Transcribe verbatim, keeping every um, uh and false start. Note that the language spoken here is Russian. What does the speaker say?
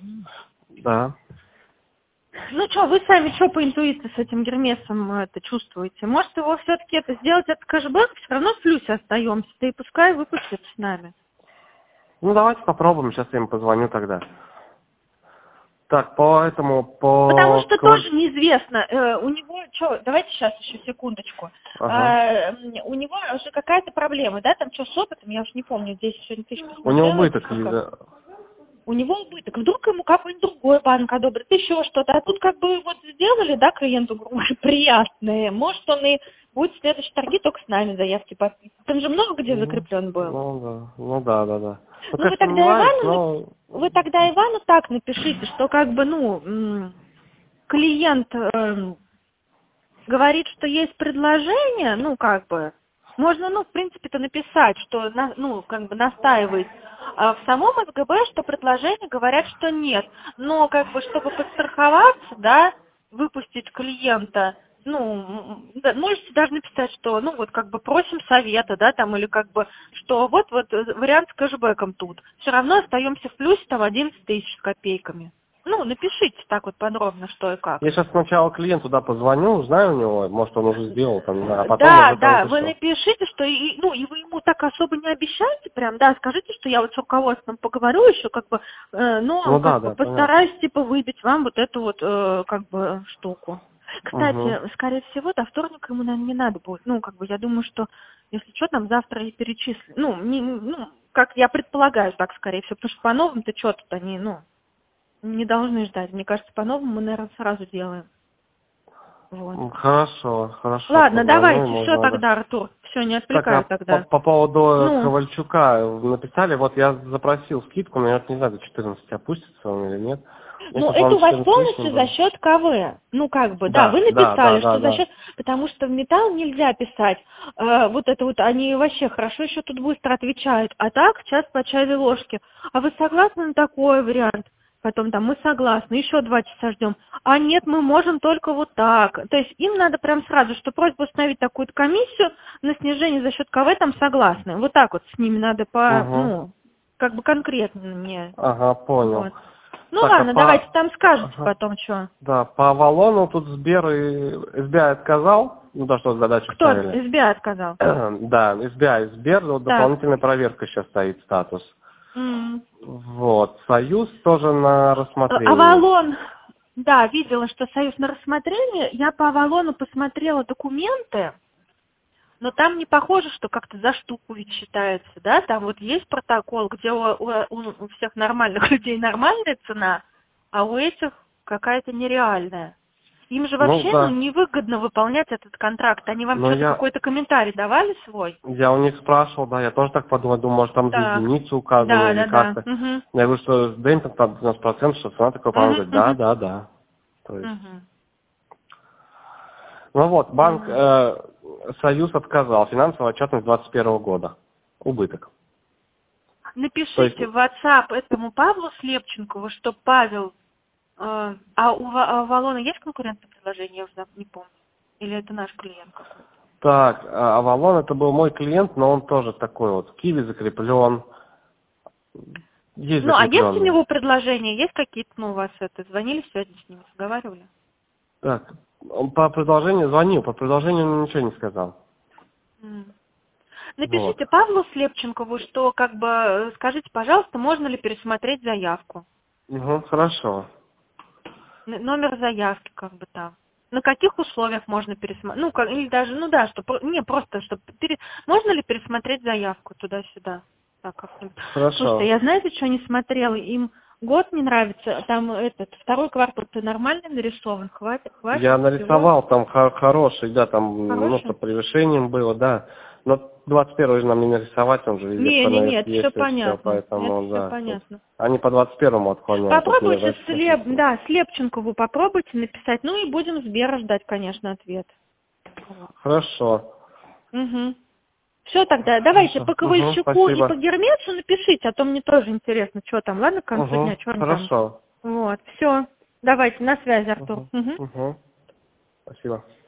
Да. Ну что, вы сами что по интуиции с этим Гермесом это чувствуете? Может его все-таки это сделать этот кэшбэк, все равно в плюсе остаемся, да и пускай выпустят с нами. Ну давайте попробуем, сейчас я им позвоню тогда. Так, по этому, по... Потому что тоже неизвестно, э, у него, что, давайте сейчас еще секундочку, Ага. э, у него уже какая-то проблема, да, там что с опытом, я уже не помню, здесь сегодня тысяч У него посмотрела. убыток, Лиза. У него убыток, вдруг ему какой-нибудь другой банк одобрит, еще что-то, а тут как бы вот сделали, да, клиенту грубо говоря, приятные, может он и будет в следующие торги только с нами заявки подписывать. Там же много где Ну, закреплен был. ну да, ну да, да, да. Ну, Ну, конечно, вы тогда сомневаюсь, Ивану, но... вы, вы тогда Ивану так напишите, что как бы, ну, м, клиент э, говорит, что есть предложение, ну, как бы, можно, ну, в принципе-то написать, что, на, ну, как бы настаивает а в самом СГБ, что предложения говорят, что нет. Но, как бы, чтобы подстраховаться, да, выпустить клиента, ну, да, можете даже написать, что, ну, вот, как бы, просим совета, да, там, или, как бы, что вот, вот, вариант с кэшбэком тут. Все равно остаемся в плюсе, там, одиннадцать тысяч с копейками. Ну, напишите так вот подробно, что и как. Я сейчас сначала клиенту, да, позвоню, узнаю у него, может, он уже сделал, там, а потом Да, уже там да, вы напишу. напишите, что, и, ну, и вы ему так особо не обещаете прям, да, скажите, что я вот с руководством поговорю еще, как бы, э, но, Ну да, как бы, да, понятно. постараюсь, типа, выбить вам вот эту вот, э, как бы, штуку. Угу. Кстати, скорее всего, до вторника ему, наверное, не надо будет, ну, как бы, я думаю, что, если что, там завтра и перечислю, ну, не, ну, как я предполагаю, так, скорее всего, потому что по-новому-то что тут они, ну, не должны ждать, мне кажется, по-новому мы, наверное, сразу делаем. Вот. Хорошо, хорошо, Ладно, позвоню давайте, ему, все надо. тогда, Артур. Все, не Так, а отвлекаю по, тогда. по поводу Ну, Ковальчука написали, вот я запросил скидку, но я не знаю, до четырнадцати опустится он или нет. Я ну, сейчас это вам у вас четырнадцать лишним полностью за был. счет КВ. Ну, как бы, да, вы Да, да, да, написали, да, что за да. счет... Потому что в металл нельзя писать. Э, вот это вот, они вообще хорошо еще тут быстро отвечают. А так, час по чайной ложке. А вы согласны на такой вариант? Потом там, мы согласны, еще два часа ждем. А нет, мы можем только вот так. То есть им надо прям сразу, что просьба установить такую-то комиссию на снижение за счет КВ, там согласны. Вот так вот с ними надо по, Угу. ну, как бы конкретно мне. Ага, понял. Вот. Ну Так, а ладно, давайте по... там скажете Ага. потом, что. Да, по Авалону тут Сбер и эс би ай отказал, ну да, что задачу Кто ставили. эс би ай отказал? Да, эс би ай, Сбер, вот Так. дополнительная проверка сейчас стоит, статус. М. Вот, Союз тоже на Э, рассмотрении. Авалон, да, видела, что союз на рассмотрение. Я по Авалону посмотрела документы, но там не похоже, что как-то за штуку ведь считается, да? Там вот есть протокол, где у, у- у всех нормальных людей нормальная цена, а у этих какая-то нереальная. Им же Ну вообще, ну, да, невыгодно выполнять этот контракт. Они вам но что-то, я, какой-то комментарий давали свой? я у них спрашивал, да, я тоже так подумал, думаю, может там за Так. единицу указано Да, или да, да. как-то. Угу. Я говорю, что с демпинг там девяносто процентов, что цена такой, по-моему, говорит, да, Угу, да, да. То есть, угу. ну вот, банк Угу. э, Союз отказал, финансовая отчетность двадцать первого года, убыток. То есть, Напишите в WhatsApp этому Павлу Слепченкову, что Павел... э, а у, Ва- а у Валона есть конкурентное предложение? Я уже не помню. Или это наш клиент какой-то? так, а Авалон это был мой клиент, но он тоже такой вот, Киви закреплен, есть Ну, а есть у закрепленные. него предложения? Есть какие-то, ну, у вас это, звонили сегодня с ним, разговаривали? Так, он по предложению звонил, по предложению он ничего не сказал. М. Вот. Напишите Павлу Слепченкову, что, как бы, э, скажите, пожалуйста, можно ли пересмотреть заявку? Угу, хорошо. Н- Номер заявки, как бы там. На каких условиях можно пересмотреть? Ну, как, или даже, ну да, что, про- не, просто, чтобы, пере... можно ли пересмотреть заявку туда-сюда? Так, как-нибудь. Слушайте, Хорошо. я знаете, что не смотрела? Им год не нравится, там этот, второй квартал-то нормально нарисован, хватит, Я хватит всего. нарисовал там хо- хороший, да, там, ну, что Хороший? превышением было, да. Но двадцать первого же нам не нарисовать, он же везде Не, не, ФНС нет, все есть и все, понятно, это поэтому, все да, тут. понятно. Они по двадцать первому отклоняют, тут мне Попробуйте вообще Слеп, написано. да, Слепченкову попробуйте написать, ну и будем Сбера ждать, конечно, ответ. Вот. Хорошо. Угу. Все тогда, давайте Хорошо. по Угу, Ковальчуку и по спасибо. Гермесу напишите, а то мне тоже интересно, что там, ладно, к концу Угу, дня, что они там. хорошо. Вот, все, давайте, на связи, Артур. Угу, Мгм. угу. Спасибо.